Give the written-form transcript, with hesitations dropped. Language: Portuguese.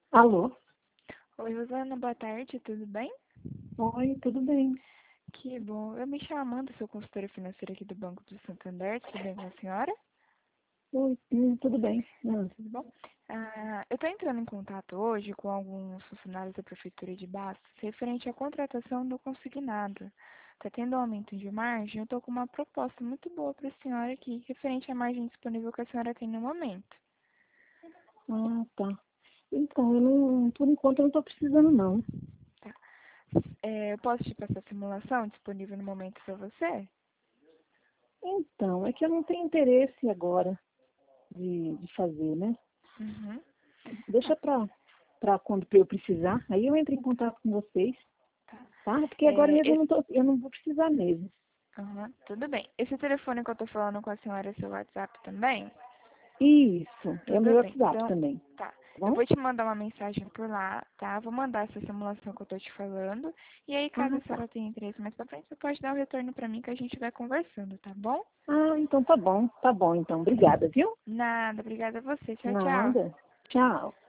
Alô? Oi, Rosana, boa tarde, tudo bem? Oi, tudo bem? Que bom. Eu me chamo Amanda, sou consultora financeira aqui do Banco do Santander, tudo bem com a senhora? Oi, tudo bem. Tudo bom? Eu estou entrando em contato hoje com alguns funcionários da Prefeitura de Bastos referente à contratação do consignado. Está tendo um aumento de margem, eu estou com uma proposta muito boa para a senhora aqui, referente à margem disponível que a senhora tem no momento. Tá. Então, eu não, por enquanto eu não estou precisando não. Tá? Eu posso te passar a simulação disponível no momento para você? Então, é que eu não tenho interesse agora de fazer, né? Uhum. Deixa para quando eu precisar, aí eu entro em contato com vocês, Tá. tá? Porque agora É, mesmo eu não vou precisar mesmo. Aham, tudo bem. Esse telefone que eu tô falando com a senhora é seu WhatsApp também? Isso, é o Tudo meu bem. WhatsApp Então, também, tá. tá Eu bom? vou te mandar uma mensagem por lá, tá? Vou mandar essa simulação que eu tô te falando. E aí, caso a Tá. senhora tenha interesse mais pra frente, você pode dar um retorno pra mim que a gente vai conversando, tá bom? Então tá bom então. Obrigada, viu? Nada, obrigada a você. Tchau, tchau. Nada. Tchau.